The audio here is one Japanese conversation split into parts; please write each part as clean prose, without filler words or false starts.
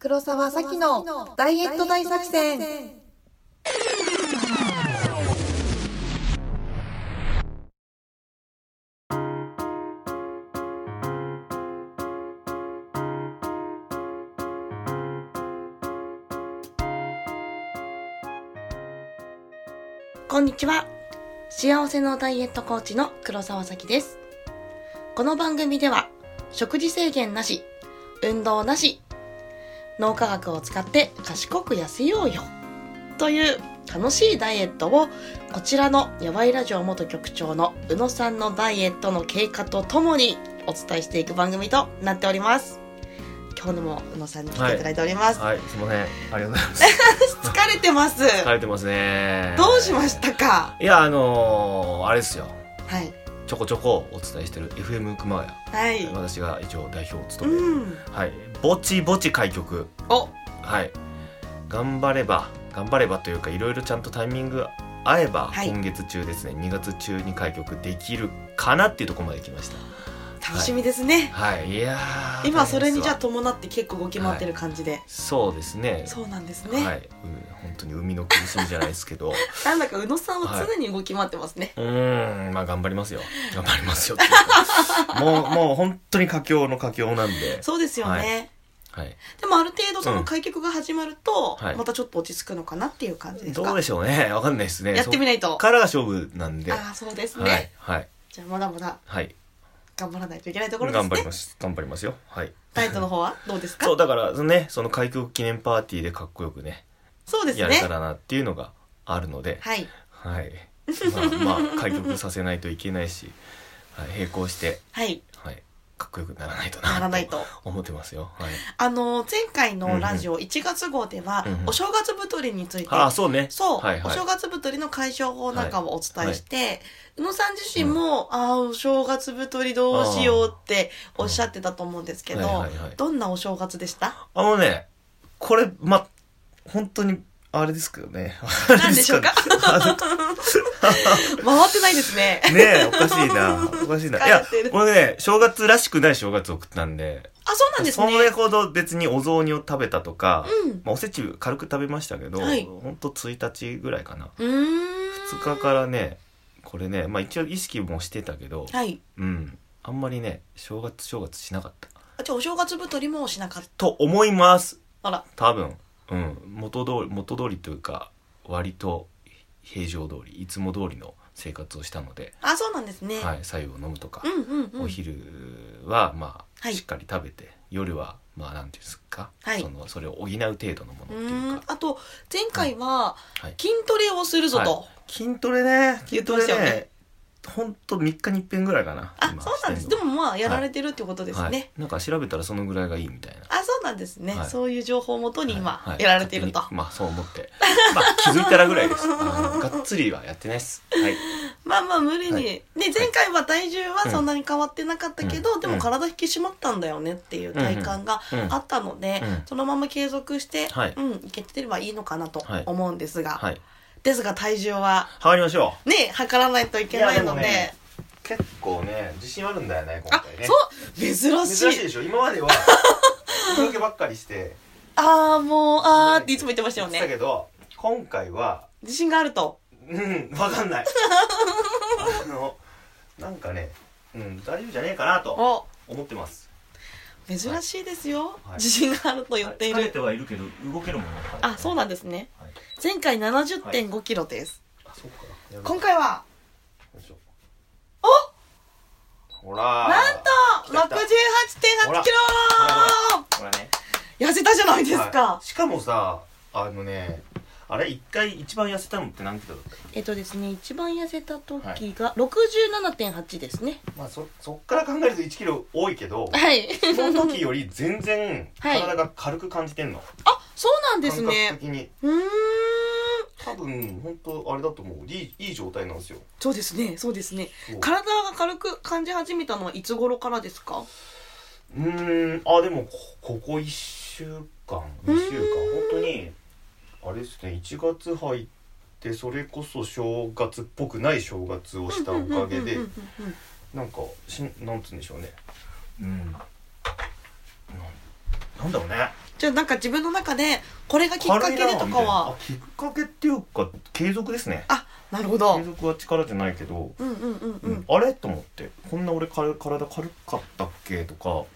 黒沢咲のダイエット大作戦。こんにちは。幸せのダイエットコーチの黒沢咲です。この番組では食事制限なし、運動なし、脳科学を使って賢く痩せようよという楽しいダイエットを、こちらのやばいラジオ元局長の宇野さんのダイエットの経過とともにお伝えしていく番組となっております。今日も宇野さんに来ていただいております。 はい、すみません、ありがとうございます。 疲れてます。 疲れてますね。 どうしましたか？ いや、あれですよ。 はい。 ちょこちょこお伝えしてる FM 熊谷。 はい。 私が一応代表を務める。はい。ぼちぼち開局。 お。 はい。頑張ればというか、いろいろちゃんとタイミング合えば、今月中ですね、2月中に開局できるかなっていうところまで来ました。 楽しみですね。 はい。いやー、 今それにじゃあ伴って結構動き回ってる感じで。はい、 そうですね。 そうなんですね。 はい。本当に生みの苦しみじゃないですけど。 なんだか宇野さんは常に動き回ってますね。 まあ頑張りますよっていうかもう本当に佳境の佳境なんで。 そうですよね。 はい。 でもある程度その開局が始まると、またちょっと落ち着くのかなっていう感じですか？ どうでしょうね。わかんないですね。 やってみないと。 そっからが勝負なんで。 ああ、そうですね。 はい。 じゃあまだまだ。はい。頑張らないといけないところですね。 頑張りますよ。はい。 ダイエットの方はどうですか？ そう、だからね、その開局記念パーティーでかっこよくね。 そうですね。 やれたらなっていうのがあるので。 はい。 はい。まあ、開局させないといけないし、並行して。 はい。 はい。かっこよくならないと思ってますよ。はい。 前回のラジオ1月号では、お正月太りについて。 そうね。 そう。お正月太りの解消法なんかをお伝えして、宇野さん自身も、お正月太りどうしようっておっしゃってたと思うんですけど、どんなお正月でした？ これ、本当に、あれですけどね。 何でしょうか？回ってないですね。 ねえ、おかしいな。いや、これね、正月らしくない正月を送ったんで。 あ、そうなんですね。 それほど別にお雑煮を食べたとか、おせち軽く食べましたけど、ほんと1日ぐらいかな。2日からね、これね、一応意識もしてたけど、あんまりね、正月しなかった。 じゃあお正月太りもしなかった。 と思います。 あら。 多分。元通りというか、割と平常通り、いつも通りの生活をしたので。 あ、そうなんですね。 はい、白湯を飲むとか、お昼はしっかり食べて、夜はなんていうんですか、それを補う程度のものっていうか。 あと前回は筋トレをするぞと。 筋トレね。 言ってましたよね。 ほんと3日に1遍ぐらいかな。 あ、そうなんです。でもやられてるってことですね。 なんか調べたらそのぐらいがいいみたいな。 あ、そうなんですね。そういう情報をもとに今やられていると。 そう思って。気づいたらぐらいです。がっつりはやってないです。はい。 無理に。で、前回は体重はそんなに変わってなかったけど、でも体引き締まったんだよねっていう体感があったので、そのまま継続して、いけてればいいのかなと思うんですが。ですが体重は測りましょうね、測らないといけないので、 結構ね自信あるんだよね今回ね。 そう珍しいでしょ。今までは言い訳ばっかりしてもうっていつも言ってましたよね。 だけど今回は自信があると。 わかんない。なんかね、大丈夫じゃねえかなと思ってます。 珍しいですよ。自信があると言っている。 疲れてはいるけど動けるもの。 あ、そうなんですね。前回 70.5 キロです。 そうか。 今回はほらなんと 68.8 キロ。 ほらね。 痩せたじゃないですか。 しかもさ、あれ一番痩せたのって何キロだった？ ですね、一番痩せた時が 67.8 ですね。 そっから考えると1キロ多いけど、その時より全然体が軽く感じてんの。 あ、そうなんですね。 感覚的に。多分本当あれだと思う。いい状態なんですよ。 そうですね。体が軽く感じ始めたのはいつ頃からですか？ でもここ1週間2週間本当にあれですね、1月入ってそれこそ正月っぽくない正月をしたおかげでなんかなんつうんでしょうね、なんだろうね、 じゃあなんか自分の中でこれがきっかけでとかは。 きっかけっていうか継続ですね。 あ、なるほど。 継続は力じゃないけど、あれと思って、こんな俺体軽かったっけとか、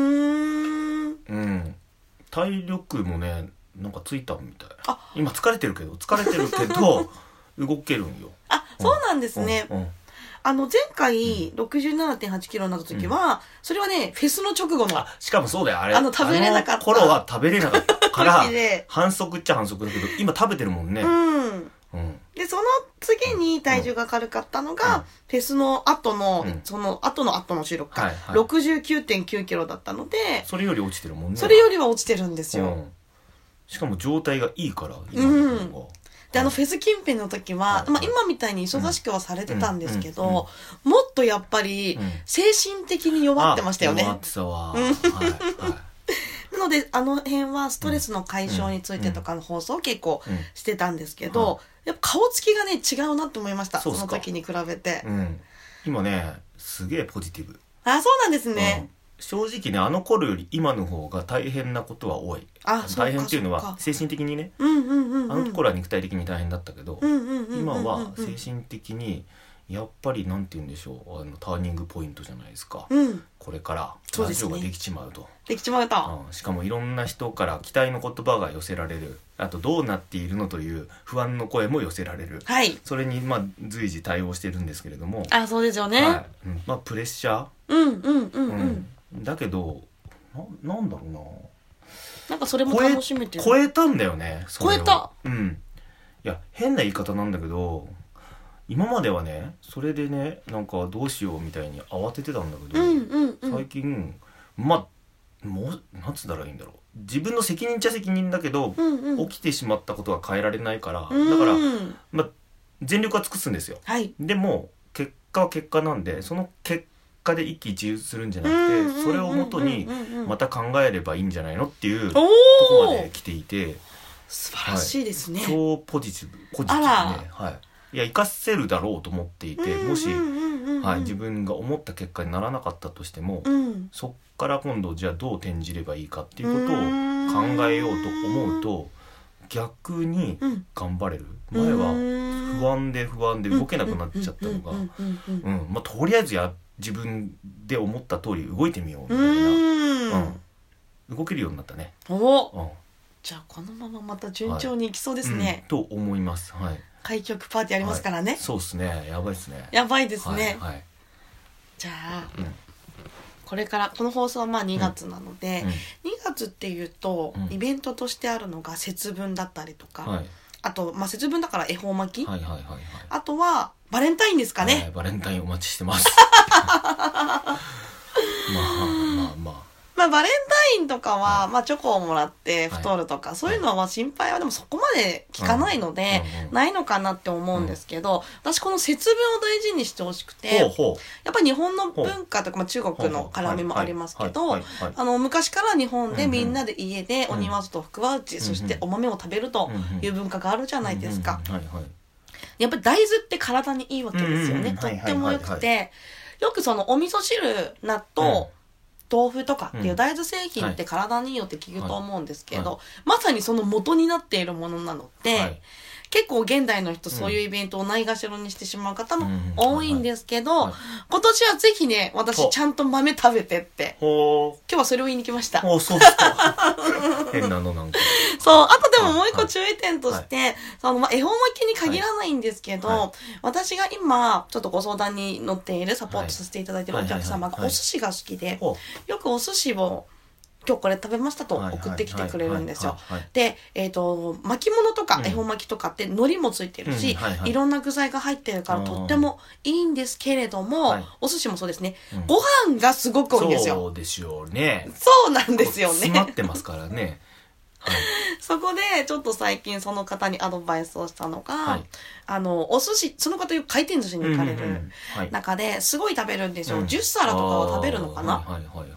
体力もねなんかついたみたい。今疲れてるけど動けるんよ。 そうなんですね。前回 67.8 キロになった時は、それはね、フェスの直後の。 しかもそうだよ、あれ。 食べれなかった。 頃は食べれなかったから、反則っちゃ反則だけど、今食べてるもんね。 で、その次に体重が軽かったのが、フェスの後の、その後の収録か。69.9 キロだったので、 それより落ちてるもんね。 それよりは落ちてるんですよ。 しかも状態がいいから、今の方が。 で、フェス近辺の時は、今みたいに忙しくはされてたんですけど、もっとやっぱり、精神的に弱ってましたよね。 弱ってたわ。 なので、あの辺はストレスの解消についてとかの放送を結構してたんですけど、やっぱ顔つきがね、違うなって思いました。その時に比べて。 今ね、すげえポジティブ。 そうなんですね。 正直ね、あの頃より今の方が大変なことは多い。大変っていうのは精神的にね、あの頃は肉体的に大変だったけど、今は精神的にやっぱりなんて言うんでしょう、ターニングポイントじゃないですか。これからラジオができちまうと。しかもいろんな人から期待の言葉が寄せられる。あとどうなっているのという不安の声も寄せられる。それに随時対応してるんですけれども。 そうですよね。 プレッシャー。だけどなんだろうな、 なんかそれも楽しめてる。 超えたんだよね。 超えた。 いや変な言い方なんだけど、今まではねそれでねなんかどうしようみたいに慌ててたんだけど、最近もうなんつったらいいんだろう、自分の責任っちゃ責任だけど、起きてしまったことは変えられないから、だから全力は尽くすんですよ。でも結果は結果なんで、その結果で一喜一憂するんじゃなくて、それをもとにまた考えればいいんじゃないのっていうとこまで来ていて、 素晴らしいですね。 超ポジティブね。いや活かせるだろうと思っていて、もし自分が思った結果にならなかったとしても、そっから今度じゃあどう転じればいいかっていうことを考えようと思うと逆に頑張れる。前は不安で動けなくなっちゃったのが、とりあえず自分で思った通り動いてみようみたいな、動けるようになったね。 じゃあこのまままた順調にいきそうですね。 と思います。 開局パーティーありますからね。 そうですね。やばいですね。 やばいですね。じゃあこれからこの放送は2月なので、2月っていうとイベントとしてあるのが節分だったりとか、あと節分だから恵方巻き、あとはバレンタインですかね。 バレンタインお待ちしてます。 バレンタインとかは、チョコをもらって太るとか、そういうのは心配はでもそこまで効かないので、ないのかなって思うんですけど、私この節分を大事にしてほしくて、やっぱり日本の文化とか、中国の絡みもありますけど、昔から日本でみんなで家でお庭と福は内、そしてお豆を食べるという文化があるじゃないですか。やっぱり大豆って体にいいわけですよね。とってもよくて、よくそのお味噌汁、納豆、豆腐とかっていう大豆製品って体にいいよって聞くと思うんですけど、まさにその元になっているものなので、結構現代の人そういうイベントをないがしろにしてしまう方も多いんですけど、今年はぜひね、私ちゃんと豆食べてって、今日はそれを言いに来ました。 そうですか。変なのなんか。 あとでももう一個注意点として、恵方巻きに限らないんですけど、私が今ちょっとご相談に乗っているサポートさせていただいているお客様がお寿司が好きで、よくお寿司を今日これ食べましたと送ってきてくれるんですよ。で、巻物とか恵方巻きとかって海苔もついてるし、いろんな具材が入ってるからとってもいいんですけれども、お寿司もそうですね、ご飯がすごく多いんですよ。 そうですよね。 そうなんですよね。 詰まってますからね。 そこでちょっと最近その方にアドバイスをしたのが、お寿司、その方よく回転寿司に行かれる中ですごい食べるんですよ。10皿とかは食べるのかな。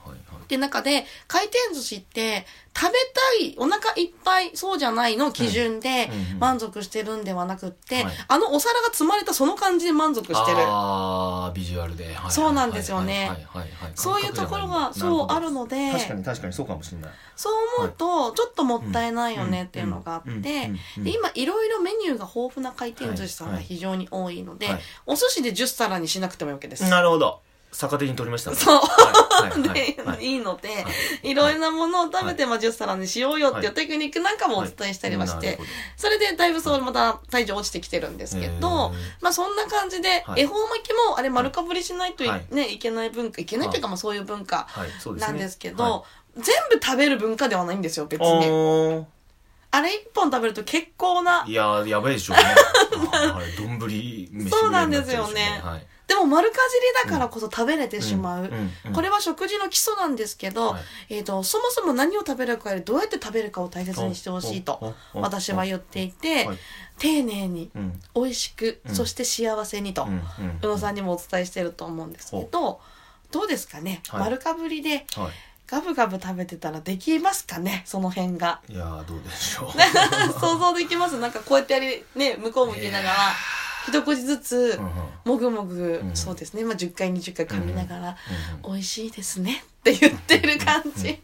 っていう中で、回転寿司って食べたい、お腹いっぱい、そうじゃないの基準で満足してるんではなくって、お皿が積まれたその感じで満足してる。 ビジュアルで。 そうなんですよね。そういうところが、そうあるので、 確かにそうかもしれない。 そう思うと、ちょっともったいないよねっていうのがあって、で今いろいろメニューが豊富な回転寿司さんが非常に多いので、お寿司で10皿にしなくてもいいわけです。 なるほど。逆手に取りましたね。 そう。で、いいので、いろいろなものを食べて10皿にしようよっていうテクニックなんかもお伝えしたりはして、それでだいぶまた体重落ちてきてるんですけど、そんな感じで、恵方巻きもあれ丸かぶりしないとね、いけない文化、いけないというかそういう文化なんですけど、全部食べる文化ではないんですよ、別に。あれ一本食べると結構な。 いや、やばいでしょうね。あれ、丼飯。 そうなんですよね。でも丸かじりだからこそ食べれてしまう。これは食事の基礎なんですけど、そもそも何を食べるかよりどうやって食べるかを大切にしてほしいと私は言っていて、丁寧に、美味しく、そして幸せにと、宇野さんにもお伝えしてると思うんですけど、どうですかね、丸かぶりで、ガブガブ食べてたらできますかね、その辺が。 いやー、どうでしょう。 想像できます。なんかこうやって向こう向きながら、一口ずつもぐもぐ、そうですね、10回20回噛みながら、美味しいですねって言ってる感じ。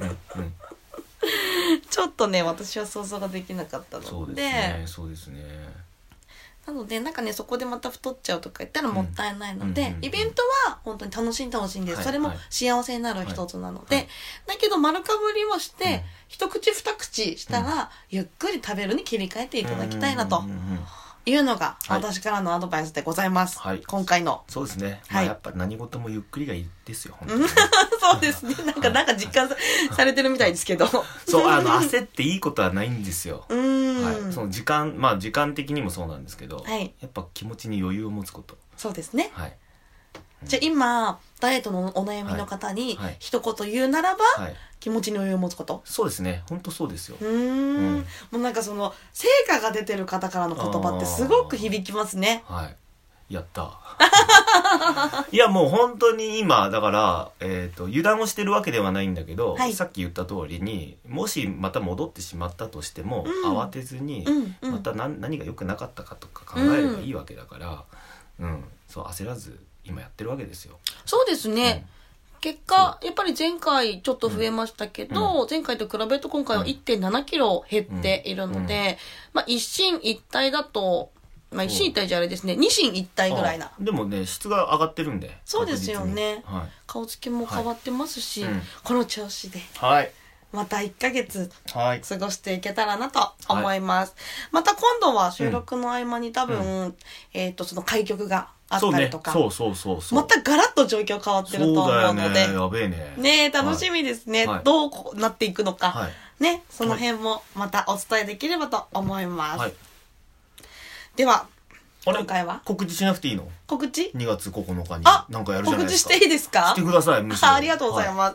ちょっとね、私は想像ができなかったので。 そうですね。 なのでなんかね、そこでまた太っちゃうとか言ったらもったいないので、イベントは本当に楽しんでほしいんです。それも幸せになる一つなので、だけど丸かぶりをして、一口二口したら、ゆっくり食べるに切り替えていただきたいなというのが私からのアドバイスでございます。今回の。 そうですね。やっぱ何事もゆっくりがいいですよ。 そうですね。なんか実感されてるみたいですけど。そう、 焦っていいことはないんですよ。その時間的にもそうなんですけど、やっぱ気持ちに余裕を持つこと。 そうですね。じゃあ今ダイエットのお悩みの方に一言言うならば、気持ちに余裕を持つこと。 そうですね。本当そうですよ。 もうなんかその成果が出てる方からの言葉ってすごく響きますね。 やった。いやもう本当に今だから油断をしてるわけではないんだけど、さっき言った通りにもしまた戻ってしまったとしても、慌てずにまた何が良くなかったかとか考えればいいわけだから、そう焦らず今やってるわけですよ。 そうですね。結果やっぱり前回ちょっと増えましたけど、前回と比べると今回は 1.7 キロ減っているので、一進一退だと、一進一退じゃあれですね、二進一退ぐらいな。 でもね、質が上がってるんで。 そうですよね。顔つきも変わってますし、この調子でまた1ヶ月過ごしていけたらなと思います。また今度は収録の合間に多分その開局があったりとか、またガラッと状況変わってると思うので、 やべえね。 ね、楽しみですね。どうなっていくのか、ね、その辺もまたお伝えできればと思います。では今回は告知しなくていいの？ 告知 ?2 月9日になんかやるじゃないですか。 告知していいですか？ してください。むしろ。 ありがとうございます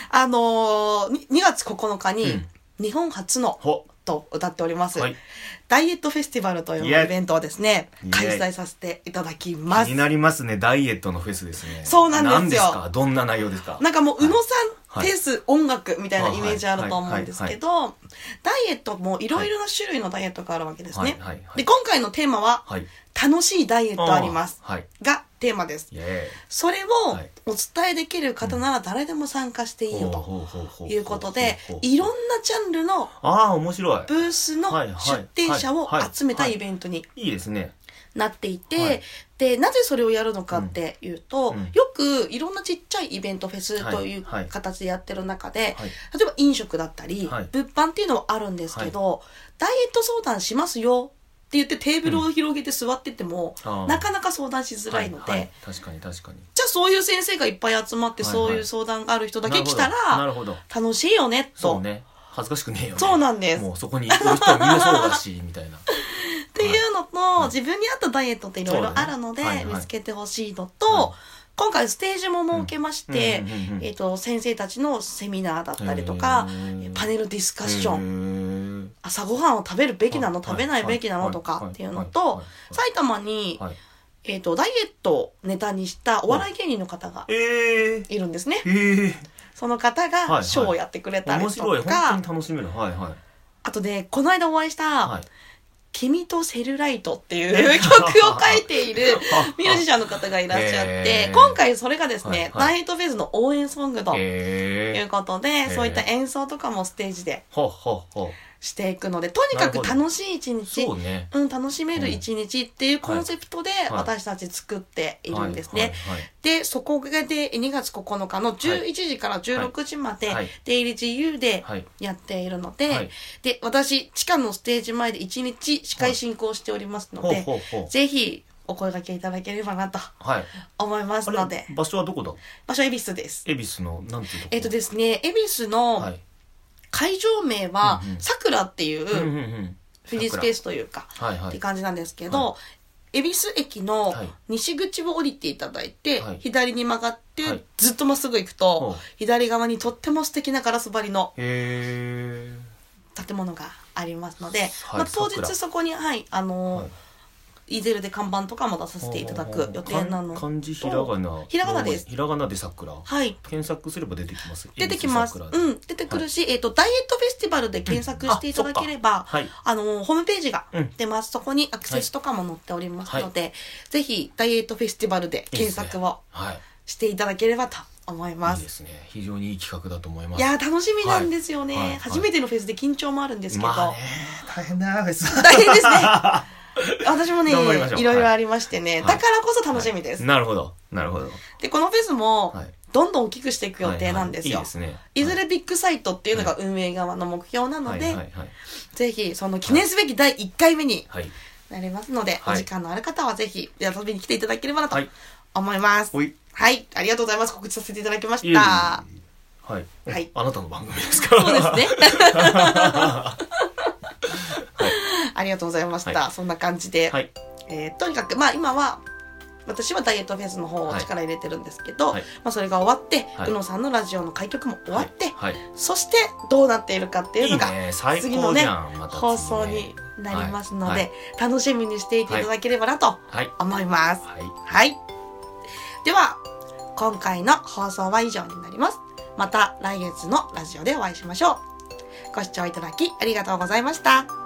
。2月9日に日本初のと歌っております、ダイエットフェスティバルというイベントをですね、開催させていただきます。 気になりますね。ダイエットのフェスですね。 そうなんですよ。 何ですか？どんな内容ですか？ なんかもう宇野さんフェス、音楽みたいなイメージあると思うんですけど、ダイエットもいろいろな種類のダイエットがあるわけですね。で、今回のテーマは、楽しいダイエットありますがテーマです。それをお伝えできる方なら誰でも参加していいよということで、いろんなジャンルのブースの出展者を集めたイベントになっていて、でなぜそれをやるのかっていうと、よくいろんなちっちゃいイベントフェスという形でやってる中で、例えば飲食だったり、物販っていうのはあるんですけど、ダイエット相談しますよって言ってテーブルを広げて座ってても、なかなか相談しづらいので、 確かに確かに。 じゃあそういう先生がいっぱい集まって、そういう相談がある人だけ来たら楽しいよねと。 そうね、恥ずかしくねえよね。 そうなんです。 もうそこに行く人はみんなそうだしみたいなっていうのと、自分に合ったダイエットっていろいろあるので、見つけてほしいのと、今回ステージも設けまして、先生たちのセミナーだったりとか、パネルディスカッション、朝ごはんを食べるべきなの、食べないべきなのとかっていうのと、埼玉に、ダイエットをネタにしたお笑い芸人の方がいるんですね。 その方がショーをやってくれたりとか、 面白い、本当に楽しめる。はいはい。 あとね、この間お会いした、君とセルライトっていう曲を書いているミュージシャンの方がいらっしゃって、今回それがですね、ダイエットフェスの応援ソングということで、そういった演奏とかもステージでしていくので、とにかく楽しい一日、楽しめる一日っていうコンセプトで私たち作っているんですね。で、そこで2月9日の11時から16時まで出入り自由でやっているので、で、私、地下のステージ前で1日司会進行しておりますので、ぜひお声掛けいただければなと思いますので。 場所はどこだ？ 場所は恵比寿です。 恵比寿の、なんていうところ？ ですね、恵比寿の、会場名は、さくらっていう、フリースペースというか、って感じなんですけど、恵比寿駅の西口を降りていただいて、左に曲がって、ずっとまっすぐ行くと、左側にとっても素敵なガラス張りの建物がありますので、当日そこに、イーゼルで看板とかも出させていただく予定なので。 漢字ひらがな。 ひらがなです。 ひらがなで桜。検索すれば出てきます。 出てきます。出てくるし、ダイエットフェスティバルで検索していただければ、ホームページが出ます。そこにアクセスとかも載っておりますので、ぜひダイエットフェスティバルで検索をしていただければと思います。 いいですね。非常にいい企画だと思います。 いや、楽しみなんですよね。初めてのフェスで緊張もあるんですけど。 まあね、大変だ、フェス。 大変ですね。私もね、いろいろありましてね、だからこそ楽しみです。 なるほど、なるほど。 で、このフェスも、どんどん大きくしていく予定なんですよ。いずれビッグサイトっていうのが運営側の目標なので、ぜひ、その記念すべき第1回目になりますので、お時間のある方はぜひ遊びに来ていただければなと思います。はい、ありがとうございます。告知させていただきました。 はい。あなたの番組ですから。 そうですね。ありがとうございました。そんな感じで。とにかく、今は、私はダイエットフェスの方を力入れてるんですけど、それが終わって、宇野さんのラジオの開局も終わって、そしてどうなっているかっていうのが、次のね、放送になりますので、楽しみにしていていただければなと思います。はい。では、今回の放送は以上になります。また来月のラジオでお会いしましょう。ご視聴いただきありがとうございました。